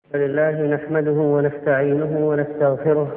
لله نحمده ونستعينه ونستغفره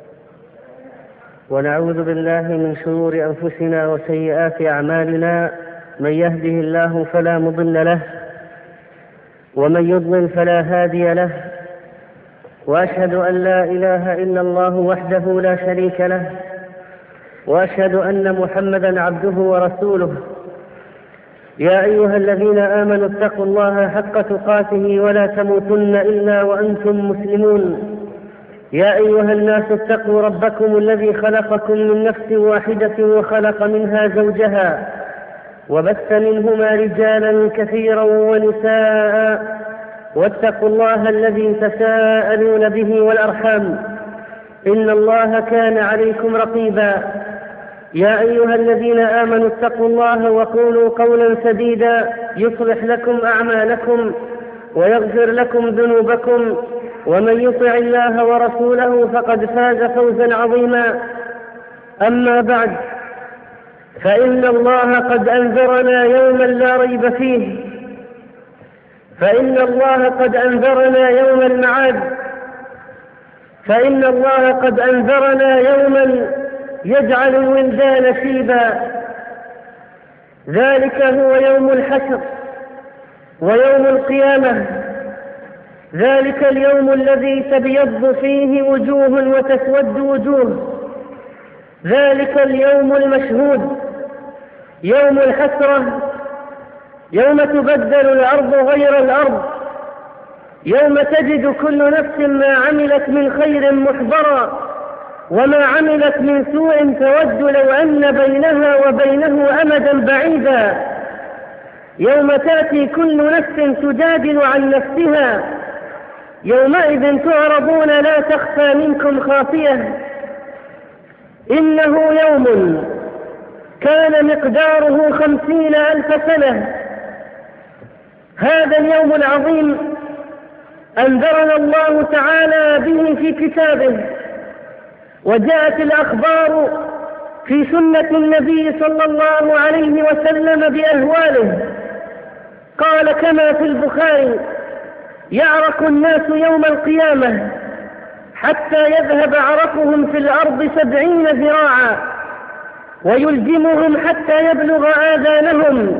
ونعوذ بالله من شرور أنفسنا وسيئات أعمالنا. من يهده الله فلا مضل له ومن يضلل فلا هادي له، وأشهد أن لا إله إلا الله وحده لا شريك له، وأشهد أن محمدا عبده ورسوله. يا أيها الذين آمنوا اتقوا الله حق تقاته ولا تموتن إلا وأنتم مسلمون. يا أيها الناس اتقوا ربكم الذي خلقكم من نفس واحدة وخلق منها زوجها وبث منهما رجالا كثيرا ونساء، واتقوا الله الذي تساءلون به والأرحام إن الله كان عليكم رقيبا. يا أيها الذين آمنوا اتقوا الله وقولوا قولا سديدا يصلح لكم أعمالكم ويغفر لكم ذنوبكم، ومن يطع الله ورسوله فقد فاز فوزا عظيما. أما بعد، فإن الله قد أنذرنا يوما لا ريب فيه، فإن الله قد أنذرنا يوم المعاد، فإن الله قد أنذرنا يوما يجعل الولدان شيبا. ذلك هو يوم الحشر ويوم القيامة، ذلك اليوم الذي تبيض فيه وجوه وتسود وجوه، ذلك اليوم المشهود، يوم الحسرة، يوم تبدل الأرض غير الأرض، يوم تجد كل نفس ما عملت من خير محضرا وما عملت من سوء تود لو أن بينها وبينه أمدا بعيدا، يوم تأتي كل نفس تجادل عن نفسها، يومئذ تعرضون لا تخفى منكم خافية. إنه يوم كان مقداره 50,000 سنة. هذا اليوم العظيم أنذرنا الله تعالى به في كتابه، وجاءت الأخبار في سنة النبي صلى الله عليه وسلم بأهواله. قال كما في البخاري: يعرق الناس يوم القيامة حتى يذهب عرقهم في الأرض 70 ذراعا، ويلجمهم حتى يبلغ آذانهم.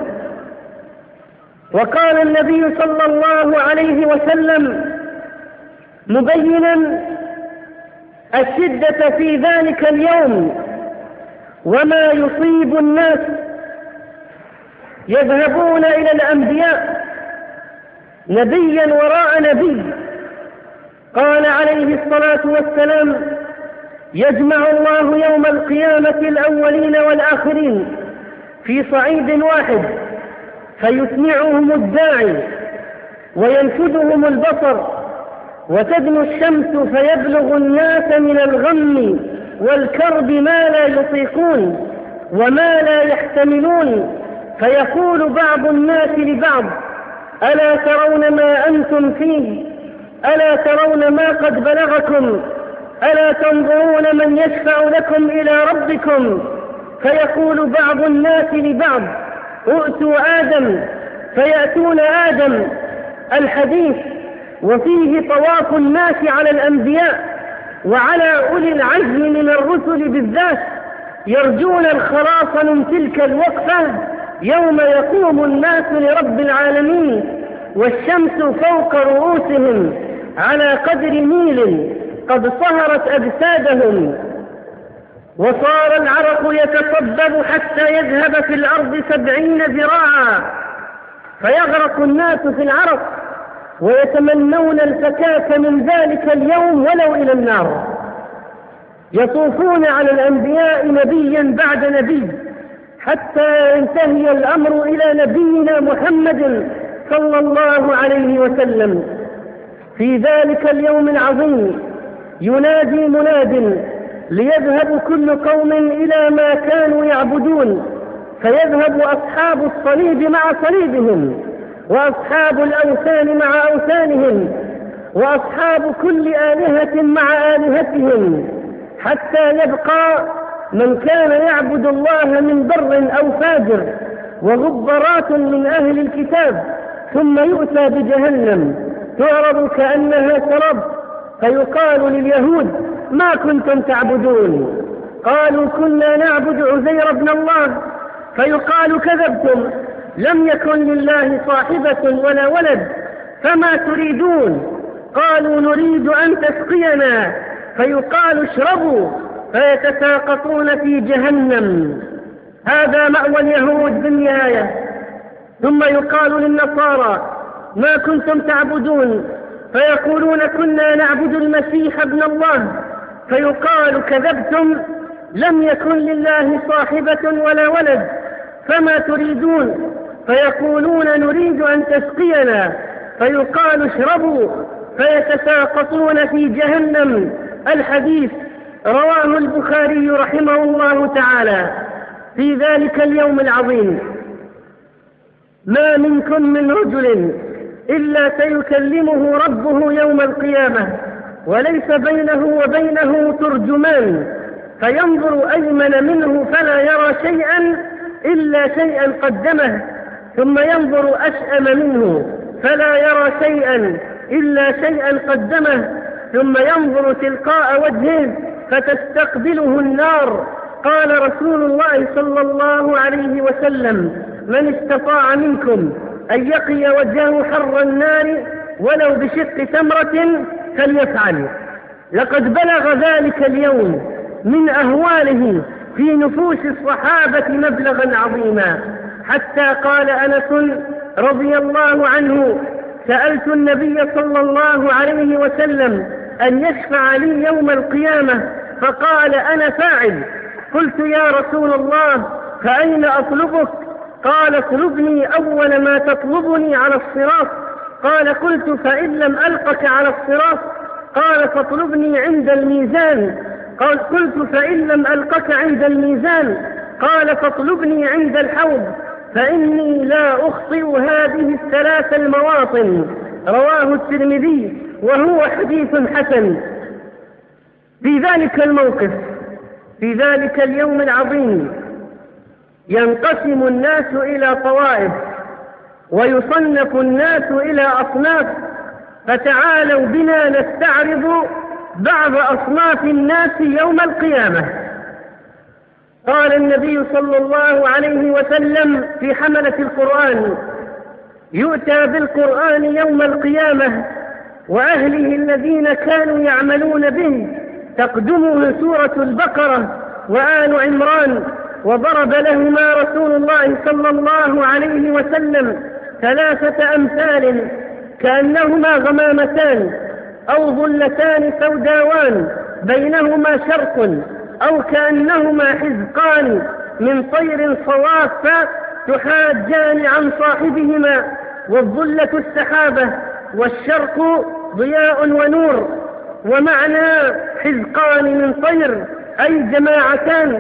وقال النبي صلى الله عليه وسلم مبينا الشدة في ذلك اليوم وما يصيب الناس: يذهبون إلى الأنبياء نبيا وراء نبي، قال عليه الصلاة والسلام: يجمع الله يوم القيامة الأولين والآخرين في صعيد واحد، فيسمعهم الداعي وينفذهم البصر، وتدنو الشمس فيبلغ الناس من الغم والكرب ما لا يطيقون وما لا يحتملون، فيقول بعض الناس لبعض: ألا ترون ما أنتم فيه؟ ألا ترون ما قد بلغكم؟ ألا تنظرون من يشفع لكم إلى ربكم؟ فيقول بعض الناس لبعض: ائتوا آدم، فيأتون آدم. الحديث وفيه طواف الناس على الأنبياء وعلى أولي العزم من الرسل بالذات، يرجون الخلاص من تلك الوقفة يوم يقوم الناس لرب العالمين، والشمس فوق رؤوسهم على قدر ميل قد صهرت أجسادهم، وصار العرق يتصبب حتى يذهب في الأرض 70 ذراعا، فيغرق الناس في العرق ويتمنون الفكاك من ذلك اليوم ولو إلى النار. يطوفون على الأنبياء نبيا بعد نبي حتى ينتهي الأمر إلى نبينا محمد صلى الله عليه وسلم. في ذلك اليوم العظيم ينادي مناد ليذهب كل قوم إلى ما كانوا يعبدون، فيذهب أصحاب الصليب مع صليبهم، وأصحاب الأوثان مع أوثانهم، وأصحاب كل آلهة مع آلهتهم، حتى يبقى من كان يعبد الله من بر أو فاجر وغبرات من أهل الكتاب، ثم يؤتى بجهنم تعرض كأنها سراب، فيقال لليهود: ما كنتم تعبدون؟ قالوا: كنا نعبد عزير بن الله. فيقال: كذبتم، لم يكن لله صاحبة ولا ولد، فما تريدون؟ قالوا: نريد أن تسقينا. فيقال: اشربوا، فيتساقطون في جهنم. هذا مأوى اليهود بالنهاية. ثم يقال للنصارى: ما كنتم تعبدون؟ فيقولون: كنا نعبد المسيح ابن الله. فيقال: كذبتم، لم يكن لله صاحبة ولا ولد، فما تريدون؟ فيقولون: نريد أن تسقينا. فيقال: اشربوا، فيتساقطون في جهنم. الحديث رواه البخاري رحمه الله تعالى. في ذلك اليوم العظيم ما منكم من رجل إلا سيكلمه ربه يوم القيامة، وليس بينه وبينه ترجمان، فينظر أيمن منه فلا يرى شيئا إلا شيئا قدمه، ثم ينظر أشأم منه فلا يرى شيئا إلا شيئا قدمه، ثم ينظر تلقاء وجهه فتستقبله النار. قال رسول الله صلى الله عليه وسلم: من استطاع منكم أن يقي وجهه حر النار ولو بشق تمرة فليفعل. لقد بلغ ذلك اليوم من أهواله في نفوس الصحابة مبلغا عظيما، حتى قال أنس رضي الله عنه: سألت النبي صلى الله عليه وسلم أن يشفع لي يوم القيامة، فقال: أنا فاعل. قلت: يا رسول الله، فأين أطلبك؟ قال: اطلبني أول ما تطلبني على الصراط. قال: قلت: فإن لم ألقك على الصراط؟ قال: فاطلبني عند الميزان. قلت: فإن لم ألقك عند الميزان؟ قال: فاطلبني عند الحوض، فإني لا أخطئ هذه الثلاث المواطن. رواه الترمذي وهو حديث حسن. في ذلك الموقف، في ذلك اليوم العظيم، ينقسم الناس إلى طوائف ويصنف الناس إلى أصناف، فتعالوا بنا نستعرض بعض أصناف الناس يوم القيامة. قال النبي صلى الله عليه وسلم في حملة القرآن: يؤتى بالقرآن يوم القيامة وأهله الذين كانوا يعملون به، تقدمه سورة البقرة وآل عمران. وضرب لهما رسول الله صلى الله عليه وسلم 3 أمثال كأنهما غمامتان أو ظلتان سوداوان بينهما شرق، أو كأنهما حزقان من طير صواف تحاجان عن صاحبهما، والظلة السحابة والشرق ضياء ونور. ومعنى حزقان من طير أي جماعتان.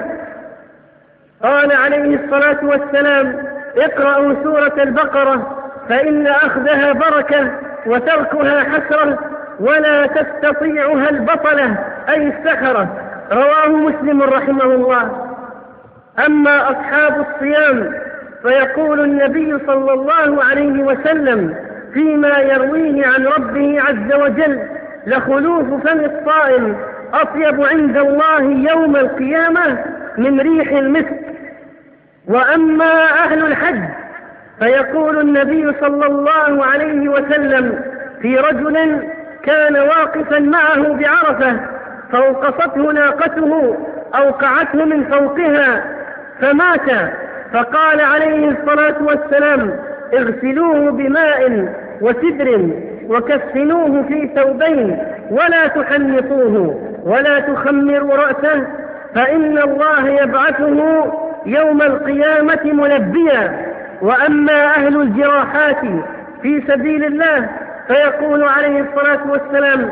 قال عليه الصلاة والسلام: اقرأوا سورة البقرة فإن أخذها بركة وتركها حسرة، ولا تستطيعها البطلة أي السحرة. رواه مسلم رحمه الله. أما أصحاب الصيام فيقول النبي صلى الله عليه وسلم فيما يرويه عن ربه عز وجل: لخلوف فم الصائم أطيب عند الله يوم القيامة من ريح المسك. وأما أهل الحج فيقول النبي صلى الله عليه وسلم في رجل كان واقفا معه بعرفة فوقصته ناقته أوقعته من فوقها فمات، فقال عليه الصلاة والسلام: اغسلوه بماء وسدر وكفنوه في ثوبين ولا تحنطوه ولا تخمروا رأسه، فإن الله يبعثه يوم القيامة ملبيا. وأما أهل الجراحات في سبيل الله فيقول عليه الصلاة والسلام: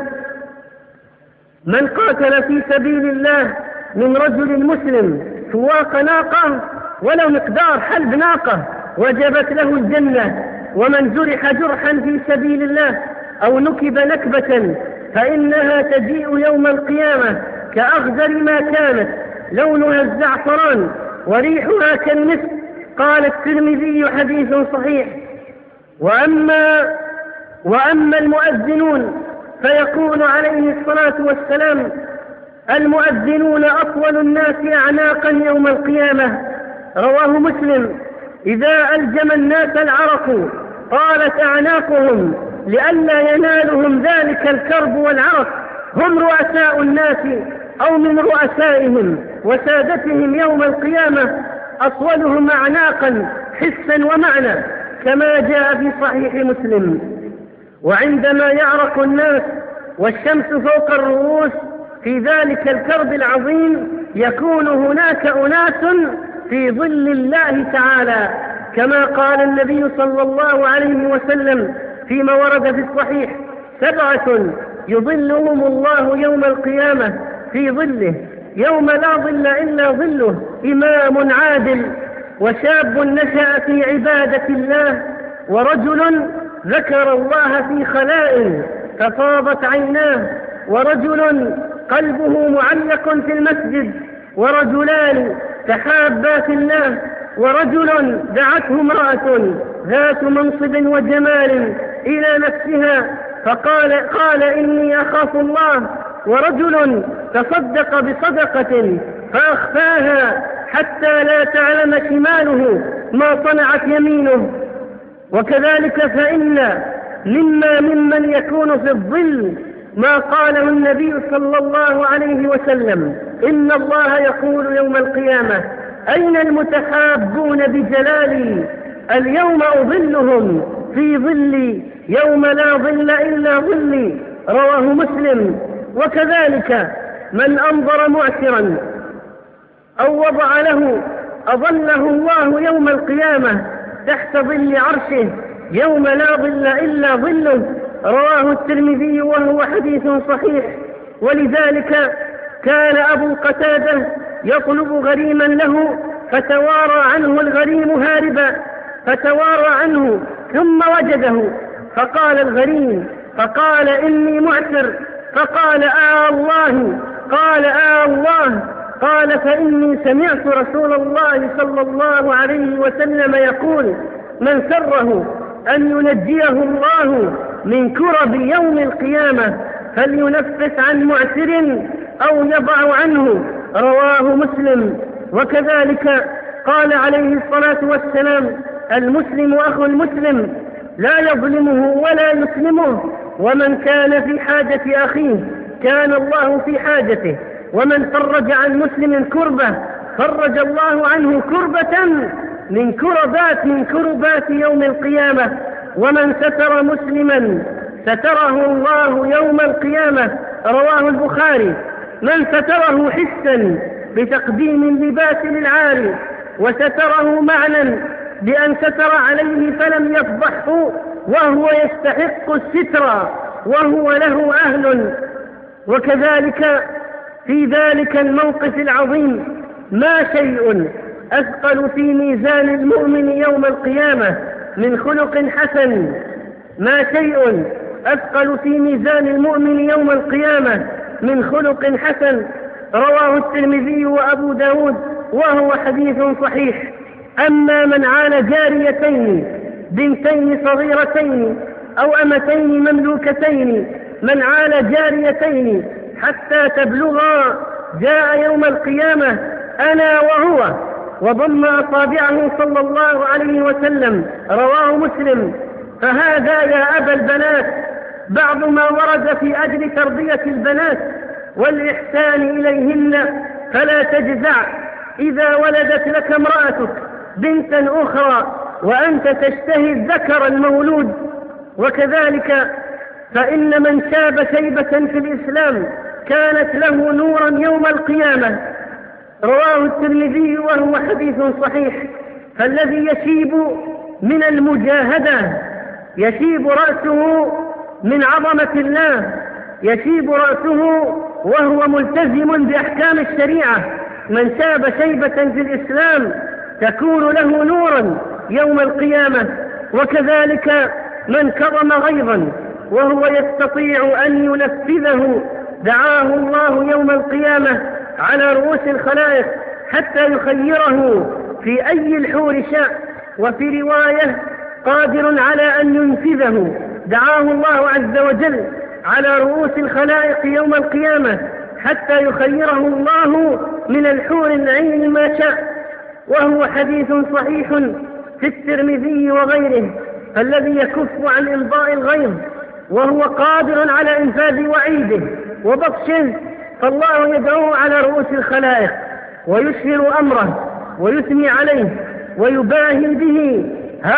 من قاتل في سبيل الله من رجل مسلم سواق ناقة ولو مقدار حلب ناقة وجبت له الجنة. ومن جرح جرحا في سبيل الله أو نكب نكبة فإنها تجيء يوم القيامة كأغزر ما كانت، لونها الزعفران وريحها كالمسك. قال الترمذي: حديث صحيح. وأما وأما المؤذنون فيقول عليه الصلاة والسلام: المؤذنون أطول الناس أعناقا يوم القيامة. رواه مسلم: إذا ألجم الناس العرق طالت أعناقهم لئلا ينالهم ذلك الكرب والعرق. هم رؤساء الناس أو من رؤسائهم وسادتهم يوم القيامة أطولهم أعناقا حسا ومعنى، كما جاء في صحيح مسلم. وعندما يعرق الناس والشمس فوق الرؤوس في ذلك الكرب العظيم يكون هناك أناس في ظل الله تعالى، كما قال النبي صلى الله عليه وسلم فيما ورد في الصحيح: 7 يظلهم الله يوم القيامة في ظله يوم لا ظل إلا ظله: إمام عادل، وشاب نشأ في عبادة الله، ورجل ذكر الله في خلاء ففاضت عيناه، ورجل قلبه معلق في المسجد، ورجلان تحابا في الله، ورجل دعته امرأة ذات منصب وجمال إلى نفسها قال إني أخاف الله، ورجل تصدق بصدقة فأخفاها حتى لا تعلم شماله ما صنعت يمينه. وكذلك فإن ممن يكون في الظل ما قاله النبي صلى الله عليه وسلم: إن الله يقول يوم القيامة: أين المتحابون بجلالي؟ اليوم أظلهم في ظلي يوم لا ظل إلا ظلي. رواه مسلم. وكذلك من أنظر معسرا أو وضع له أظله الله يوم القيامة تحت ظل عرشه يوم لا ظل إلا ظله. رواه الترمذي وهو حديث صحيح. ولذلك كان أبو قتادة يطلب غريما له فتوارى عنه الغريم هاربا، فتوارى عنه ثم وجده فقال الغريم فقال: إني معسر. فقال: الله. قال: الله. قال: فإني سمعت رسول الله صلى الله عليه وسلم يقول: من سره أن ينجيه الله من كرب يوم القيامة فلينفس عن معسر أو يضع عنه. رواه مسلم. وكذلك قال عليه الصلاة والسلام: المسلم أخو المسلم لا يظلمه ولا يسلمه، ومن كان في حاجة أخيه كان الله في حاجته، ومن فرج عن مسلم كربة فرج الله عنه كربة من كربات يوم القيامة. ومن ستر مسلما ستره الله يوم القيامة. رواه البخاري. من ستره حسا بتقديم اللباس للعاري، وستره معنى بأن ستر عليه فلم يفضحه وهو يستحق الستر وهو له أهل. وكذلك في ذلك الموقف العظيم ما شيء أثقل في ميزان المؤمن يوم القيامة من خلق حسن. ما شيء أثقل في ميزان المؤمن يوم القيامة من خلق حسن. رواه الترمذي وأبو داود وهو حديث صحيح. أما من عال جاريتين بنتين صغيرتين أو أمتين مملوكتين، من عال جاريتين حتى تبلغا جاء يوم القيامة أنا وهو وضم أصابعه صلى الله عليه وسلم. رواه مسلم. فهذا يا أبا البنات بعض ما ورد في أجل تربية البنات والإحسان إليهن، فلا تجزع إذا ولدت لك امرأتك بنتا أخرى وأنت تشتهي الذكر المولود. وكذلك فإن من شاب شيبة في الإسلام كانت له نورا يوم القيامة. رواه الترمذي وهو حديث صحيح. فالذي يشيب من المجاهدة يشيب رأسه من عظمة الله، يشيب رأسه وهو ملتزم بأحكام الشريعة. من شاب شيبة في الإسلام تكون له نورا يوم القيامة. وكذلك من كظم غيظا وهو يستطيع أن ينفذه دعاه الله يوم القيامة على رؤوس الخلائق حتى يخيره في أي الحور شاء. وفي رواية قادر على أن ينفذه دعاه الله عز وجل على رؤوس الخلائق يوم القيامة حتى يخيره الله من الحور العين ما شاء، وهو حديث صحيح في الترمذي وغيره. الذي يكف عن إمضاء الغيظ وهو قادر على إنفاذ وعيده وبطشه، فالله يدعوه على رؤوس الخلائق ويشهر أمره ويثني عليه ويباهي به.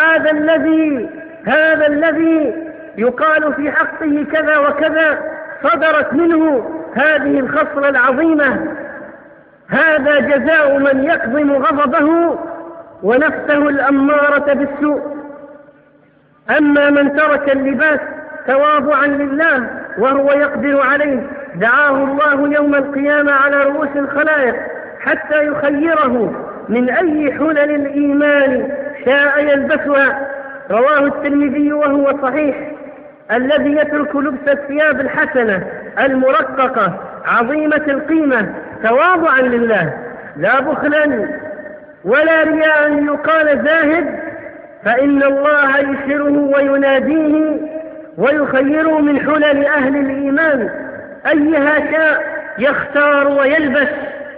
هذا الذي يقال في حقه كذا وكذا، صدرت منه هذه الخصلة العظيمة. هذا جزاء من يكظم غضبه ونفسه الأمارة بالسوء. أما من ترك اللباس تواضعا لله وهو يقدر عليه، دعاه الله يوم القيامة على رؤوس الخلائق حتى يخيره من أي حلل الإيمان شاء يلبسها. رواه الترمذي وهو صحيح. الذي يترك لبس الثياب الحسنة المرققة عظيمة القيمة تواضعا لله لا بخلا ولا رياء يقال زاهد، فإن الله يشره ويناديه ويخيره من حلل أهل الإيمان أيها شاء يختار ويلبس.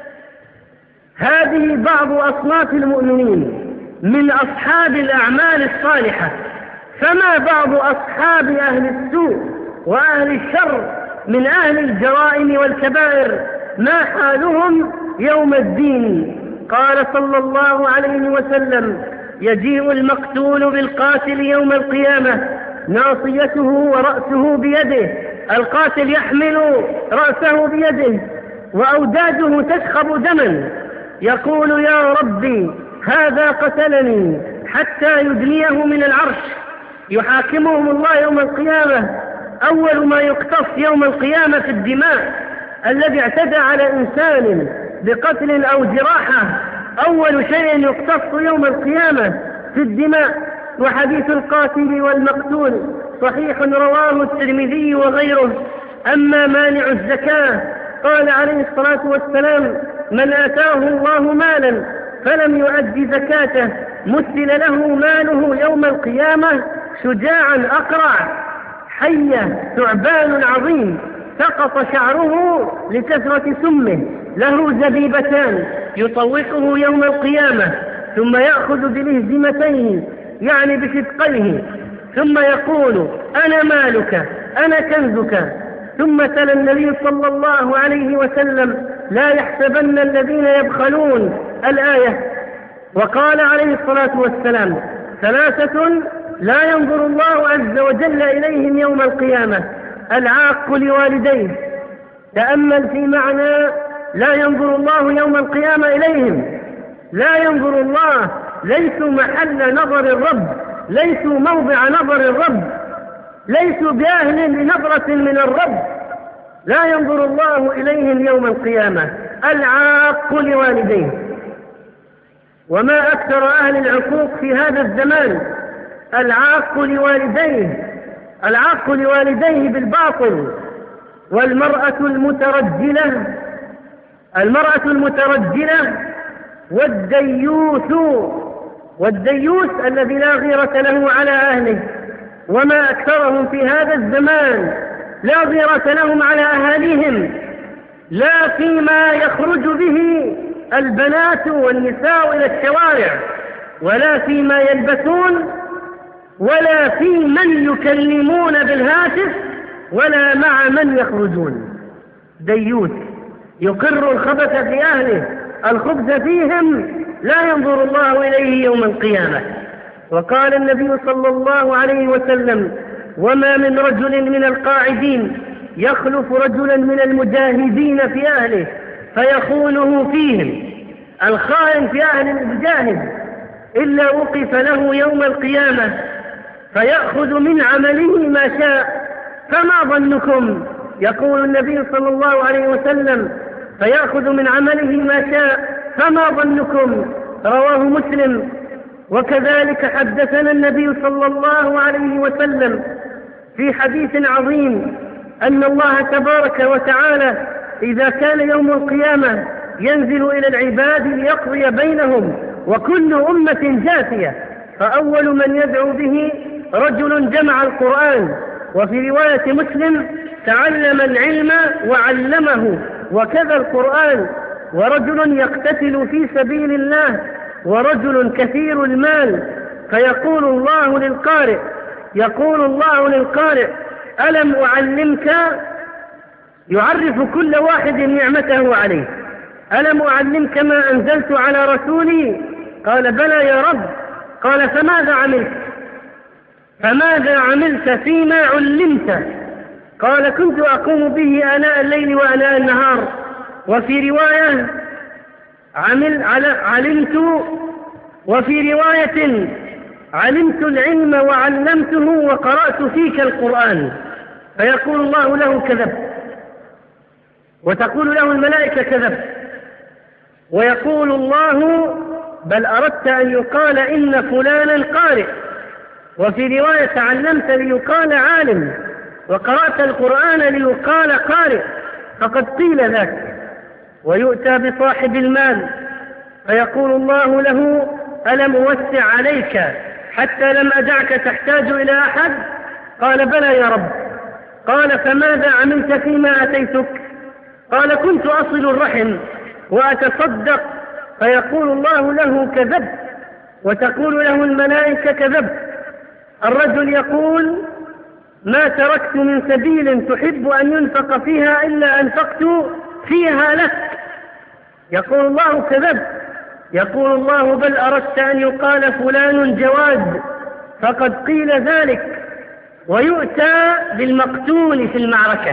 هذه بعض أصناف المؤمنين من أصحاب الأعمال الصالحة، فما بعض أصحاب أهل السوء وأهل الشر من أهل الجرائم والكبائر، ما حالهم يوم الدين؟ قال صلى الله عليه وسلم: يجيء المقتول بالقاتل يوم القيامة ناصيته ورأسه بيده، القاتل يحمل رأسه بيده وأوداجه تشخب دما، يقول: يا ربي هذا قتلني، حتى يدنيه من العرش. يحاكمهم الله يوم القيامة. أول ما يقتص يوم القيامة في الدماء، الذي اعتدى على إنسان بقتل أو جراحة أول شيء يقتص يوم القيامة في الدماء. وحديث القاتل والمقتول صحيح رواه الترمذي وغيره. أما مانع الزكاة قال عليه الصلاة والسلام: من آتاه الله مالا فلم يؤد زكاته مثل له ماله يوم القيامة شجاعا أقرع، حية ثعبان عظيم سقط شعره لكثرة سمه، له زبيبتان يطوقه يوم القيامة، ثم يأخذ بلهزمتيه يعني بشدقيه، ثم يقول: أنا مالك أنا كنزك. ثم تلا النبي صلى الله عليه وسلم: لا يحسبن الذين يبخلون الآية. وقال عليه الصلاة والسلام: ثلاثة لا ينظر الله عز وجل إليهم يوم القيامة: العاق لوالديه. تأمل في معنى لا ينظر الله يوم القيامة إليهم. لا ينظر الله، ليسوا محل نظر الرب، ليسوا موضع نظر الرب، ليسوا بأهل لنظرة من الرب. لا ينظر الله إليهم يوم القيامة. العاق لوالديه. وما أكثر أهل العقوق في هذا الزمان. العاق لوالديه، العاق لوالديه بالباطل. والمرأة المترجلة والديوث الذي لا غيرة له على أهله. وما أكثرهم في هذا الزمان لا غيرة لهم على أهاليهم، لا فيما يخرج به البنات والنساء إلى الشوارع، ولا فيما يلبسون، ولا في من يكلمون بالهاتف، ولا مع من يخرجون. ديوث يقر الخبث في أهله، الخبث فيهم، لا ينظر الله إليه يوم القيامة. وقال النبي صلى الله عليه وسلم: وما من رجل من القاعدين يخلف رجلا من المجاهدين في أهله فيخونه فيهم، الخائن في أهل المجاهد، إلا وقف له يوم القيامة فيأخذ من عمله ما شاء. فما ظنكم؟ يقول النبي صلى الله عليه وسلم: فيأخذ من عمله ما شاء، فما ظنكم؟ رواه مسلم. وكذلك حدثنا النبي صلى الله عليه وسلم في حديث عظيم أن الله تبارك وتعالى إذا كان يوم القيامة ينزل إلى العباد ليقضي بينهم وكل أمة جاثية، فأول من يدعو به رجل جمع القرآن وفي رواية مسلم تعلم العلم وعلمه وكذا القرآن. ورجل يقتتل في سبيل الله ورجل كثير المال فيقول الله للقارئ ألم أعلمك، يعرف كل واحد نعمته عليه، ألم أعلمك ما أنزلت على رسولي؟ قال بلى يا رب. قال فماذا عملت فيما علمت؟ قال كنت أقوم به آناء الليل وآناء النهار. وفي رواية علمت العلم وعلمته وقرأت فيك القرآن. فيقول الله له كذبت، وتقول له الملائكة كذبت، ويقول الله بل أردت أن يقال إن فلانا قارئ. وفي رواية علمت ليقال عالم، وقرأت القرآن ليقال قارئ، فقد قيل ذاك. ويؤتى بصاحب المال فيقول الله له ألم أوسع عليك حتى لم أدعك تحتاج إلى أحد؟ قال بلى يا رب. قال فماذا عملت فيما أتيتك؟ قال كنت أصل الرحم وأتصدق. فيقول الله له كذبت، وتقول له الملائكة كذبت. الرجل يقول ما تركت من سبيل تحب أن ينفق فيها إلا أنفقت فيها لك. يقول الله كذبت. يقول الله بل أردت أن يقال فلان جواد، فقد قيل ذلك. ويؤتى بالمقتول في المعركة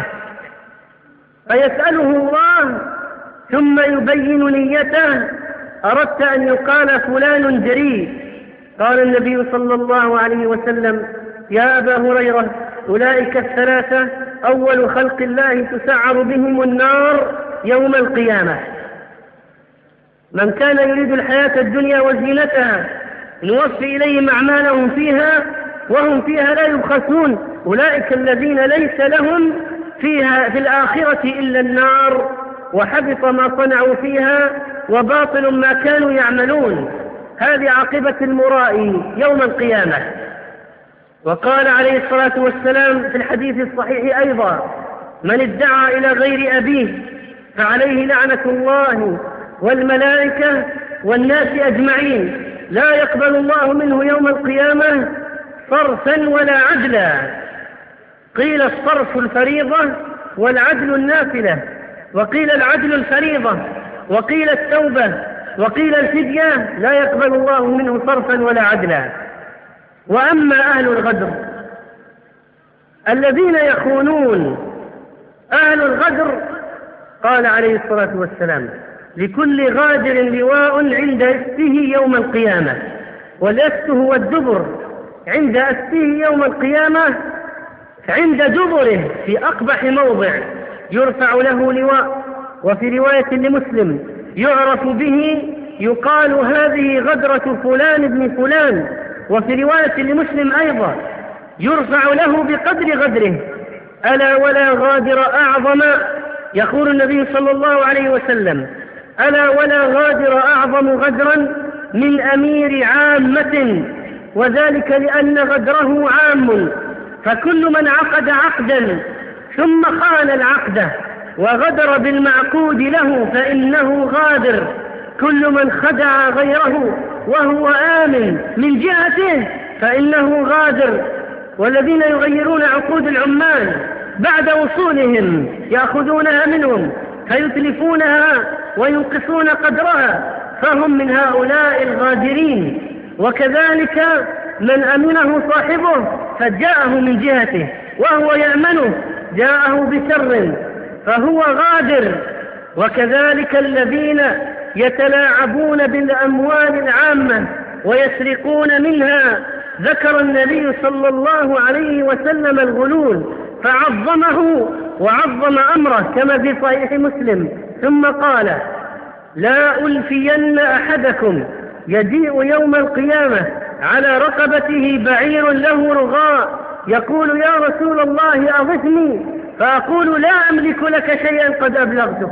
فيسأله الله ثم يبين نيته، أردت أن يقال فلان جريء. قال النبي صلى الله عليه وسلم يا أبا هريرة أولئك الثلاثة أول خلق الله تسعر بهم النار يوم القيامة: من كان يريد الحياة الدنيا وزينتها نوفي إليهم أعمالهم فيها وهم فيها لا يبخسون، أولئك الذين ليس لهم فيها في الآخرة إلا النار وحبط ما صنعوا فيها وباطل ما كانوا يعملون. هذه عاقبة المرائي يوم القيامة. وقال عليه الصلاة والسلام في الحديث الصحيح أيضا: من ادعى إلى غير أبيه فعليه لعنة الله والملائكة والناس أجمعين، لا يقبل الله منه يوم القيامة صرفا ولا عدلا. قيل الصرف الفريضة والعدل النافلة، وقيل العدل الفريضة، وقيل التوبة، وقيل الفدية، لا يقبل الله منه صرفا ولا عدلا. وأما أهل الغدر الذين يخونون، أهل الغدر قال عليه الصلاة والسلام: لكل غادر لواء عند أسته يوم القيامة، والأست هو الدبر، عند أسته يوم القيامة عند دبره في أقبح موضع يرفع له لواء. وفي رواية لمسلم يعرف به يقال هذه غدرة فلان بن فلان. وفي رواية لمسلم أيضا يرفع له بقدر غدره. ألا ولا غادر أعظم، يقول النبي صلى الله عليه وسلم: ألا ولا غادر أعظم غدرا من أمير عامة، وذلك لأن غدره عام، فكل من عقد عقدا ثم خان العقد وغدر بالمعقود له فإنه غادر. كل من خدع غيره وهو آمن من جهته فإنه غادر. والذين يغيرون عقود العمال بعد وصولهم يأخذونها منهم فيتلفونها وينقصون قدرها، فهم من هؤلاء الغادرين. وكذلك من أمنه صاحبه فجاءه من جهته وهو يأمنه جاءه بشر فهو غادر. وكذلك الذين يتلاعبون بالأموال العامة ويسرقون منها، ذكر النبي صلى الله عليه وسلم الغلول فعظمه وعظم أمره كما في صحيح مسلم، ثم قال: لا ألفين أحدكم يجيء يوم القيامة على رقبته بعير له رغاء يقول: يا رسول الله أغثني، فأقول: لا أملك لك شيئا قد أبلغتك.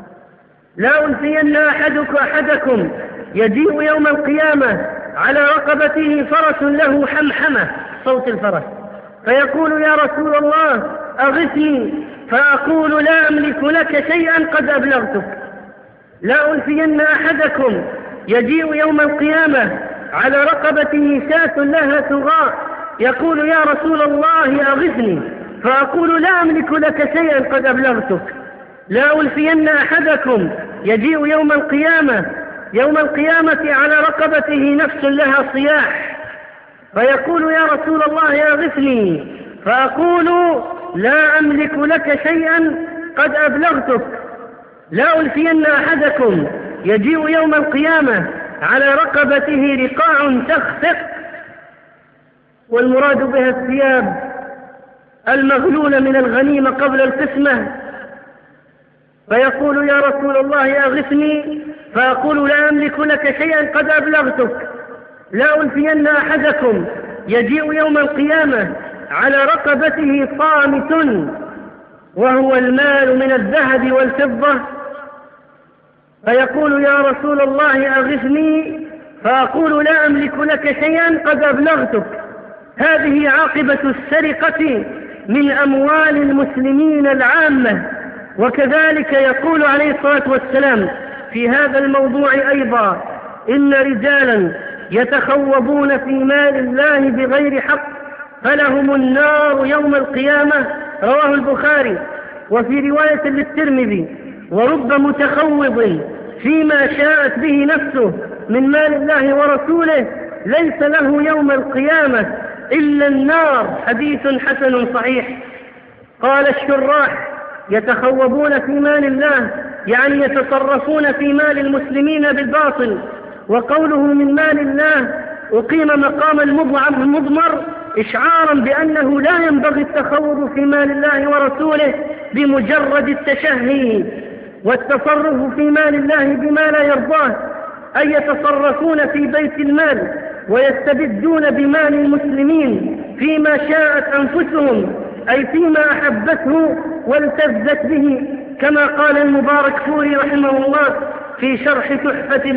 لا ألفين أحدكم يجيء يوم القيامة على رقبته فرس له حمحمة، صوت الفرس، فيقول يا رسول الله أغثني، فأقول لا أملك لك شيئا قد أبلغتك. لا ألفين أحدكم يجيء يوم القيامة على رقبته شاة لها ثغاء، يقول يا رسول الله أغثني، فأقول لا أملك لك شيئا قد أبلغتك. لا ألفين أحدكم يجيء يوم القيامة على رقبته نفس لها صياح، فيقول يا رسول الله أغثني، فأقول لا أملك لك شيئا قد أبلغتك. لا ألفين أحدكم يجيء يوم القيامة على رقبته رقاع تخفق، والمراد بها الثياب المغلولة من الغنيمة قبل القسمة، فيقول يا رسول الله أغثني، فأقول لا أملك لك شيئا قد أبلغتك. لا ألفين أحدكم يجيء يوم القيامة على رقبته صامت، وهو المال من الذهب والفضة، فيقول يا رسول الله أغثني، فأقول لا أملك لك شيئا قد أبلغتك. هذه عاقبة السرقة من أموال المسلمين العامة. وكذلك يقول عليه الصلاة والسلام في هذا الموضوع أيضا: إن رجالا يتخوضون في مال الله بغير حق فلهم النار يوم القيامة، رواه البخاري. وفي رواية للترمذي: ورب متخوض فيما شاءت به نفسه من مال الله ورسوله ليس له يوم القيامة إلا النار. حديث حسن صحيح. قال الشراح: يتخوضون في مال الله يعني يتصرفون في مال المسلمين بالباطل، وقوله من مال الله أقيم مقام المضمر إشعارا بأنه لا ينبغي التخوض في مال الله ورسوله بمجرد التشهي والتصرف في مال الله بما لا يرضاه، أي يتصرفون في بيت المال ويستبدون بمال المسلمين فيما شاءت أنفسهم، أي فيما أحبته والتذت به، كما قال المباركفوري رحمه الله في شرح تحفة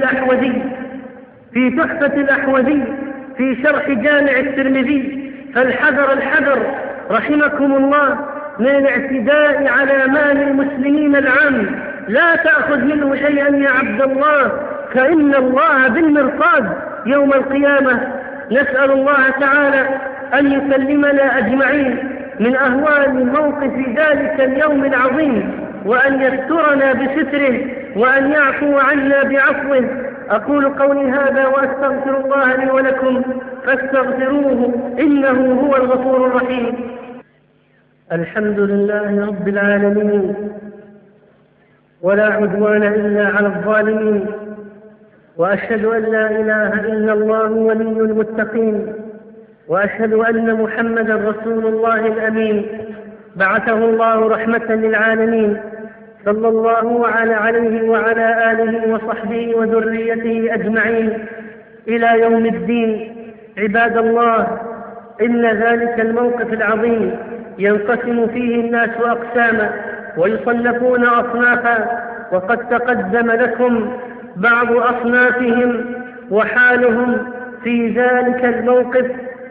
الأحوذي في شرح جامع الترمذي: فالحذر رحمكم الله من الاعتداء على مال المسلمين العام، لا تأخذ منه شيئا يا عبد الله، فإن الله بالمرصاد يوم القيامة. نسأل الله تعالى أن يسلمنا أجمعين من أهوال موقف ذلك اليوم العظيم، وأن يسترنا بستره، وأن يعفو عنا بعفوه. أقول قولي هذا وأستغفر الله لي ولكم فاستغفروه إنه هو الغفور الرحيم. الحمد لله رب العالمين، ولا عدوان إلا على الظالمين، وأشهد أن لا إله إلا الله ولي المتقين، وأشهد أن محمدا رسول الله الأمين، بعثه الله رحمة للعالمين، صلى الله عليه وعلى آله وصحبه وذريته أجمعين إلى يوم الدين. عباد الله، إن ذلك الموقف العظيم ينقسم فيه الناس أقساما ويصنفون أصنافا، وقد تقدم لكم بعض أصنافهم وحالهم في ذلك الموقف.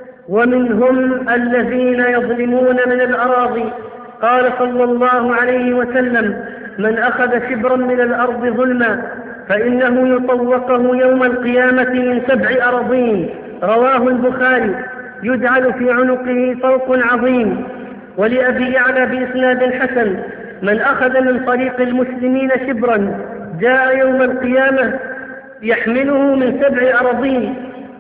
ومنهم الذين يظلمون من الأراضي. قال صلى الله عليه وسلم: من أخذ شبرا من الأرض ظلما فإنه يطوقه يوم القيامة من 7 أراضين، رواه البخاري. يجعل في عنقه طوق عظيم. ولأبي يعلى بإسناد حسن: من أخذ من طريق المسلمين شبرا جاء يوم القيامة يحمله من 7 أراضين.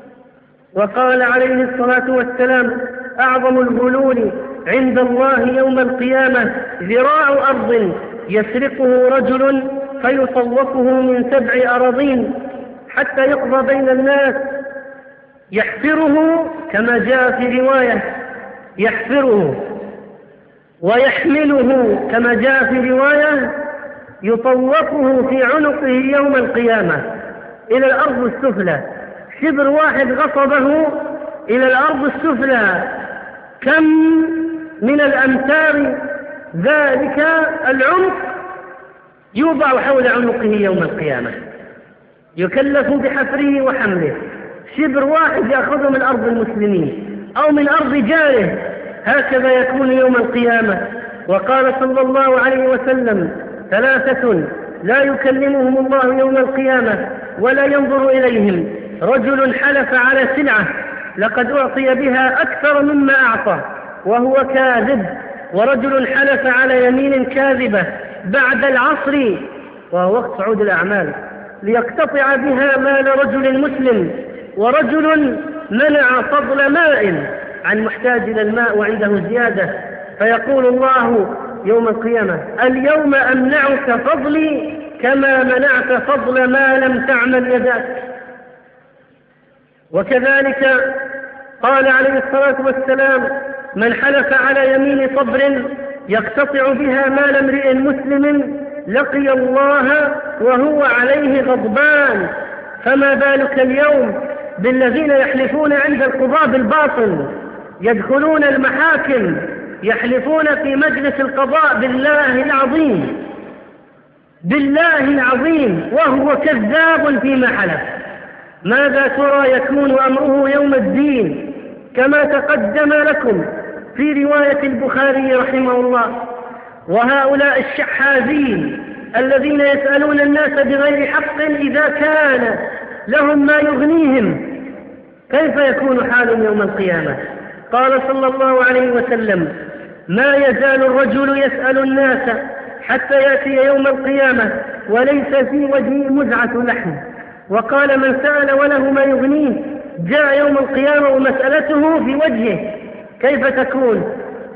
وقال عليه الصلاة والسلام: أعظم الغلول عند الله يوم القيامة ذراع أرض يسرقه رجل فيطوقه من 7 أراضين حتى يقضى بين الناس، يحفره كما جاء في رواية، يحفره ويحمله كما جاء في رواية، يطوقه في عنقه يوم القيامة إلى الأرض السفلى. شبر واحد غصبه إلى الأرض السفلى، كم من الأمتار ذلك العمق يوضع حول عنقه يوم القيامة، يكلف بحفره وحمله. شبر واحد يأخذه من أرض المسلمين أو من أرض جاره هكذا يكون يوم القيامة. وقال صلى الله عليه وسلم: ثلاثة لا يكلمهم الله يوم القيامة ولا ينظر إليهم: رجل حلف على سلعة لقد أعطي بها أكثر مما أعطى وهو كاذب، ورجل حلف على يمين كاذبة بعد العصر وهو وقت صعود الأعمال ليقتطع بها مال رجل مسلم، ورجل منع فضل ماء عن محتاج إلى الماء وعنده زيادة، فيقول الله يوم القيامة: اليوم أمنعك فضلي كما منعت فضل ما لم تعمل يداك. وكذلك قال عليه الصلاة والسلام: من حلف على يمين صبر يقتطع بها مال امرئ مسلم لقي الله وهو عليه غضبان. فما بالك اليوم بالذين يحلفون عند القضاة بالباطل، يدخلون المحاكم يحلفون في مجلس القضاء بالله العظيم وهو كذاب فيما حلف. ماذا ترى يكون أمره يوم الدين؟ كما تقدم لكم في رواية البخاري رحمه الله: وهؤلاء الشحاذين الذين يسألون الناس بغير حق إذا كان لهم ما يغنيهم كيف يكون حالهم يوم القيامة؟ قال صلى الله عليه وسلم: ما يزال الرجل يسأل الناس حتى يأتي يوم القيامة وليس في وجهه مزعة لحم. وقال: من سأل وله ما يغنيه جاء يوم القيامة ومسألته في وجهه. كيف تكون؟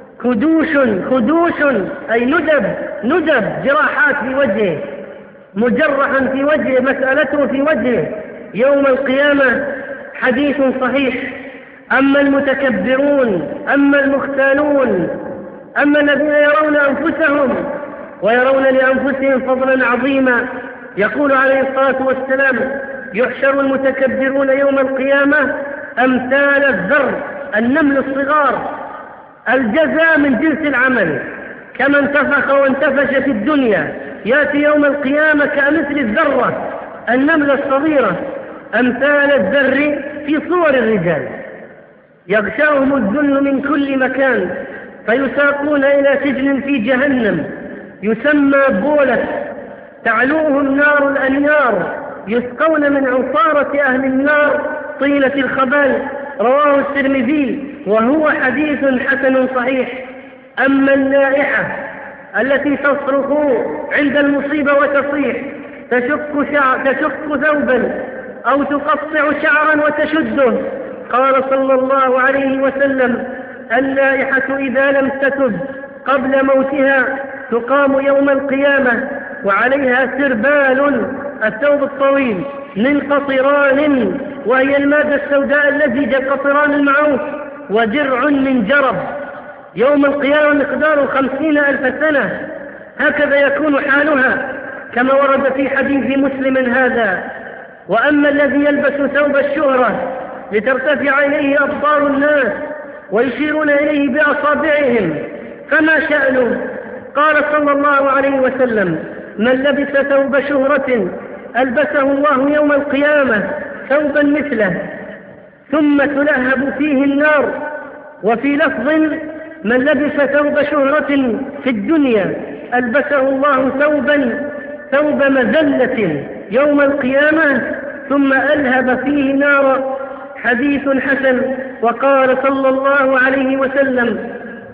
خدوش أي ندب جراحات في وجهه، مجرحا في وجهه، مسألته في وجهه يوم القيامة. حديث صحيح: أما المتكبرون، أما المختالون، أما الذين يرون أنفسهم ويرون لأنفسهم فضلا عظيما. يقول عليه الصلاة والسلام: يحشر المتكبرون يوم القيامة أمثال الذر، النمل الصغار، الجزاء من جنس العمل، كما انتفخ وانتفش في الدنيا يأتي يوم القيامة كمثل الذرة، النملة الصغيرة، أمثال الذر في صور الرجال، يغشاهم الذل من كل مكان، فيساقون إلى سجن في جهنم يسمى بولة، تعلوهم نار الأنيار، يسقون من عصارة أهل النار طيلة الخبال. رواه الترمذي وهو حديث حسن صحيح. أما النائحة التي تصرخ عند المصيبة وتصيح، تشق ثوبا أو تقطع شعرا وتشده، قال صلى الله عليه وسلم: النائحة إذا لم تتب قبل موتها تقام يوم القيامة وعليها سربال، الثوب الطويل، من قطران، وهي المادة السوداء اللزجة كقطران المعوس، ودرع من جرب، يوم القيامة مقدار 50,000 سنة. هكذا يكون حالها كما ورد في حديث مسلم هذا. وأما الذي يلبس ثوب الشهرة لترتفع إليه أبصار الناس ويشيرون إليه بأصابعهم فما شأنه؟ قال صلى الله عليه وسلم: من لبس ثوب شهرة ألبسه الله يوم القيامة ثوبا مثله ثم تلهب فيه النار. وفي لفظ: من لبس ثوب شهرة في الدنيا ألبسه الله ثوب مذلة يوم القيامة ثم ألهب فيه نار. حديث حسن. وقال صلى الله عليه وسلم: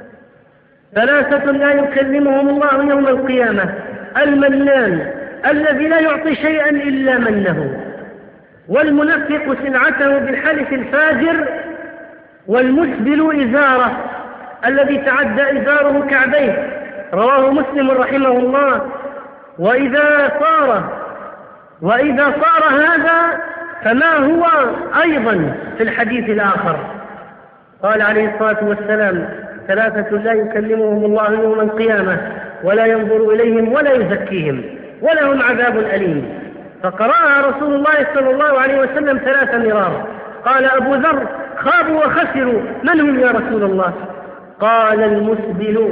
ثلاثة لا يكلمهم الله يوم القيامة: المنان الذي لا يعطي شيئا إلا منه، والمنفق سلعته بالحلف الفاجر، والمسبل إزاره الذي تعدى إزاره كعبيه. رواه مسلم رحمه الله. وإذا صار هذا فما هو أيضا في الحديث الآخر. قال عليه الصلاة والسلام: ثلاثة لا يكلمهم الله يوم القيامة ولا ينظر إليهم ولا يزكيهم ولهم عذاب أليم. فقرأها رسول الله صلى الله عليه وسلم 3 مرارا. قال أبو ذر: خابوا وخسروا، من هم يا رسول الله؟ قال: المسبل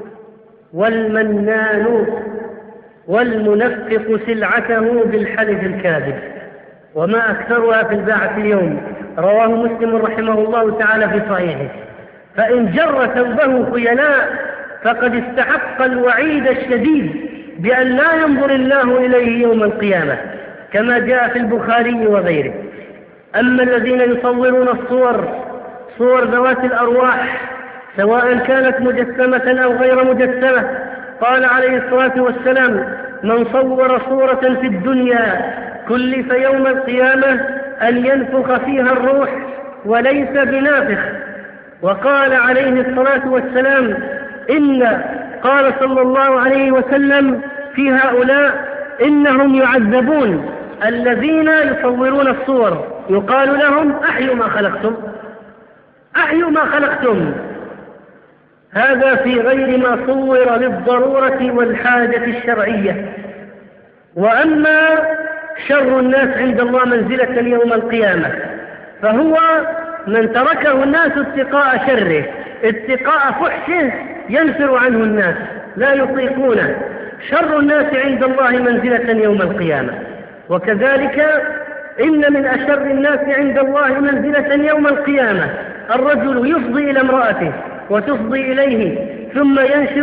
والمنان والمنفق سلعته بالحلف الكاذب. وما أكثرها في الباعة اليوم. رواه مسلم رحمه الله تعالى في صحيحه. فإن جر ثوبه خيلاء فقد استحق الوعيد الشديد بأن لا ينظر الله إليه يوم القيامة، كما جاء في البخاري وغيره. أما الذين يصورون صور ذوات الأرواح سواء كانت مجسمة أو غير مجسمة، قال عليه الصلاة والسلام: من صور صورة في الدنيا كلف يوم القيامة أن ينفخ فيها الروح وليس بنافخ. وقال عليه الصلاة والسلام: قال صلى الله عليه وسلم في هؤلاء: إنهم يعذبون الذين يصورون الصور، يقال لهم: أحيوا ما خلقتم، أحيوا ما خلقتم. هذا في غير ما صور للضرورة والحاجة الشرعية. وأما شر الناس عند الله منزلة يوم القيامة فهو من تركه الناس اتقاء شره، اتقاء فحشه ينفر عنه الناس لا يطيقونه. شر الناس عند الله منزلة يوم القيامة. وكذلك إن من أشر الناس عند الله منزلة يوم القيامة الرجل يفضي إلى امرأته وتفضي إليه ثم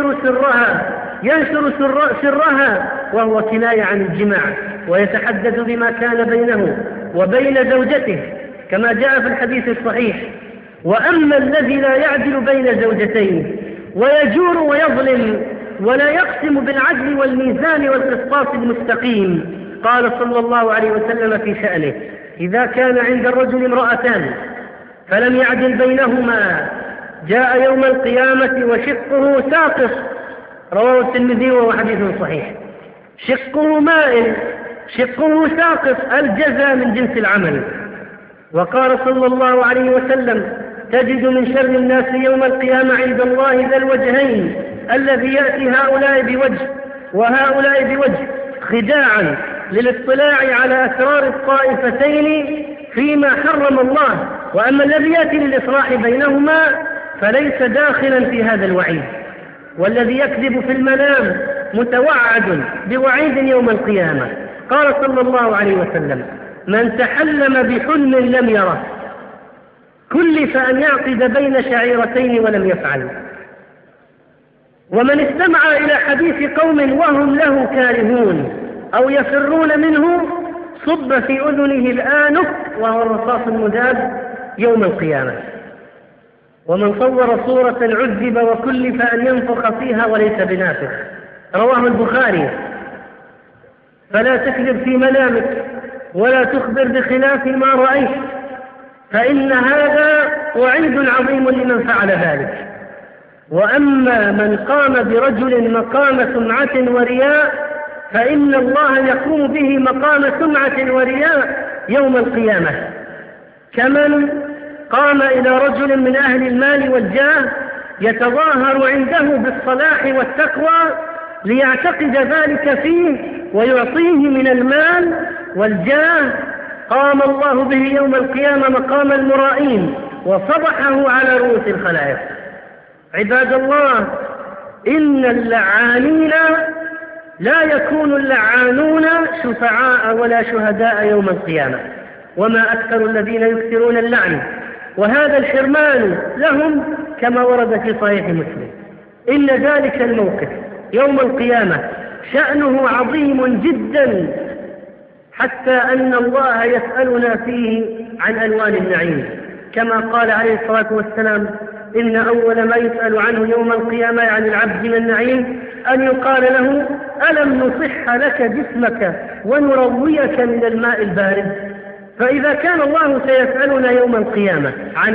ينشر سرها وهو كناية عن الجماع، ويتحدث بما كان بينه وبين زوجته كما جاء في الحديث الصحيح. وأما الذي لا يعدل بين زوجتين ويجور ويظلم ولا يقسم بالعدل والميزان والقسطاس المستقيم، قال صلى الله عليه وسلم في شأنه: إذا كان عند الرجل امرأتان فلم يعدل بينهما جاء يوم القيامة وشقه ساقط. رواه الترمذي وهو حديث صحيح. شقه مائل، شقه ساقط، الجزاء من جنس العمل. وقال صلى الله عليه وسلم: تجد من شر الناس يوم القيامة عند الله ذا الوجهين الذي يأتي هؤلاء بوجه وهؤلاء بوجه خداعا للاطلاع على أسرار الطائفتين فيما حرم الله، وأما الذي يأتي للإصلاح بينهما فليس داخلا في هذا الوعيد. والذي يكذب في المنام متوعد بوعيد يوم القيامة. قال صلى الله عليه وسلم: من تحلم بحلم لم يره كلف أن يعقد بين شعيرتين ولم يفعل. ومن استمع إلى حديث قوم وهم له كارهون أو يفرون منه صب في أذنه الآنف وهو الرصاص المذاب يوم القيامة. ومن صور صورة عذب وكلف أن ينفخ فيها وليس بنافخ. رواه البخاري. فلا تكذب في منامك ولا تخبر بخلاف ما رأيت، فإن هذا وعيد عظيم لمن فعل ذلك. وأما من قام برجل مقام سمعة ورياء فإن الله يقوم به مقام سمعة ورياء يوم القيامة، كمن قام إلى رجل من أهل المال والجاه يتظاهر عنده بالصلاح والتقوى ليعتقد ذلك فيه ويعطيه من المال والجاه، قام الله به يوم القيامة مقام المرائين وصبحه على رؤوس الخلائق. عباد الله، إن اللعانين لا يكون اللعانون شفعاء ولا شهداء يوم القيامة، وما أكثر الذين يكثرون اللعن، وهذا الحرمان لهم كما ورد في صحيح مسلم. إن ذلك الموقف يوم القيامة شأنه عظيم جدا، حتى أن الله يسألنا فيه عن ألوان النعيم، كما قال عليه الصلاة والسلام: إن أول ما يسأل عنه يوم القيامة عن العبد من النعيم أن يقال له: ألم نصح لك جسمك ونرويك من الماء البارد؟ فإذا كان الله سيسألنا يوم القيامة عن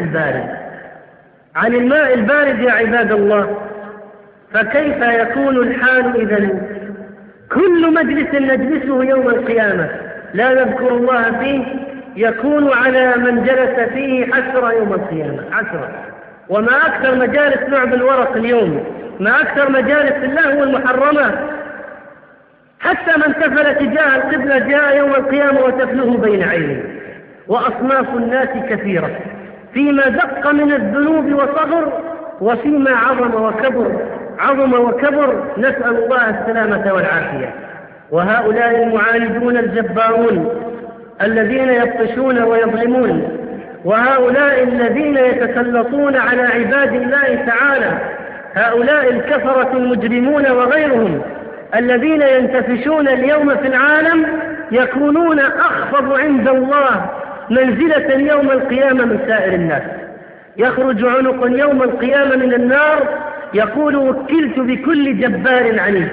الماء البارد يا عباد الله، فكيف يكون الحال إذن؟ كل مجلس نجلسه يوم القيامة لا نذكر الله فيه يكون على من جلس فيه حسرة يوم القيامة، حسرة. وما أكثر مجالس لعب الورق اليوم، ما أكثر مجالس اللهو المحرمة، حتى من تفل تجاه القبلة جاء يوم القيامة وتفله بين عينيه. وأصناف الناس كثيرة، فيما دق من الذنوب وصغر، وفيما عظم وكبر، نسأل الله السلامة والعافية. وهؤلاء المعاندون الجبارون الذين يبطشون ويظلمون وهؤلاء الذين يتسلطون على عباد الله تعالى، هؤلاء الكفرة المجرمون وغيرهم الذين ينتفشون اليوم في العالم يكونون أخفض عند الله منزلة يوم القيامة من سائر الناس. يخرج عنق يوم القيامة من النار يقول وكلت بكل جبار عنيد.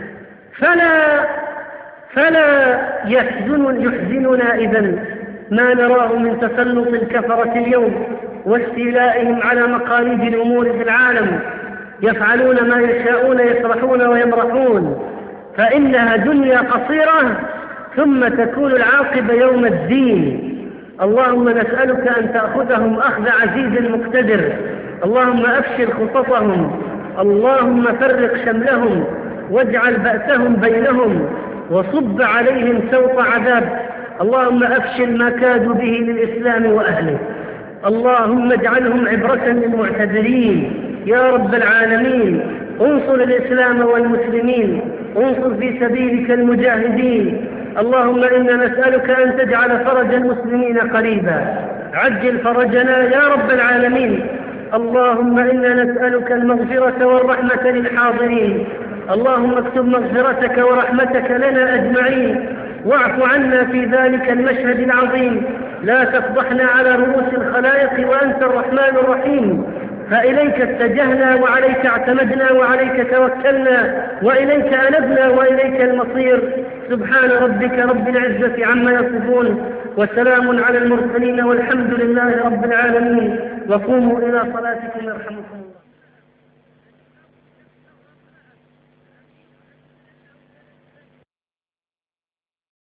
فلا يحزننا إذن ما نراه من تسلط الكفرة اليوم واستيلائهم على مقاليد الأمور في العالم، يفعلون ما يشاءون، يسرحون ويمرحون، فإنها دنيا قصيرة ثم تكون العاقبة يوم الدين. اللهم نسألك أن تأخذهم أخذ عزيز مقتدر، اللهم أفشل خططهم، اللهم فرق شملهم واجعل بأسهم بينهم وصب عليهم سوط عذاب، اللهم أفشل ما كادوا به للإسلام وأهله، اللهم اجعلهم عبرة للمعتذرين يا رب العالمين. انصر الإسلام والمسلمين، انصر في سبيلك المجاهدين. اللهم إنا نسألك أن تجعل فرج المسلمين قريبا، عجل فرجنا يا رب العالمين. اللهم إنا نسألك المغفرة والرحمة للحاضرين، اللهم اكتب مغفرتك ورحمتك لنا أجمعين، واعف عنا في ذلك المشهد العظيم، لا تفضحنا على رؤوس الخلائق وأنت الرحمن الرحيم. فإليك اتجهنا وعليك اعتمدنا وعليك توكلنا وإليك أنبنا وإليك المصير. سبحان ربك رب العزة عما يصفون وسلام على المرسلين والحمد لله رب العالمين. وقوموا إلى صلاتكم يرحمكم.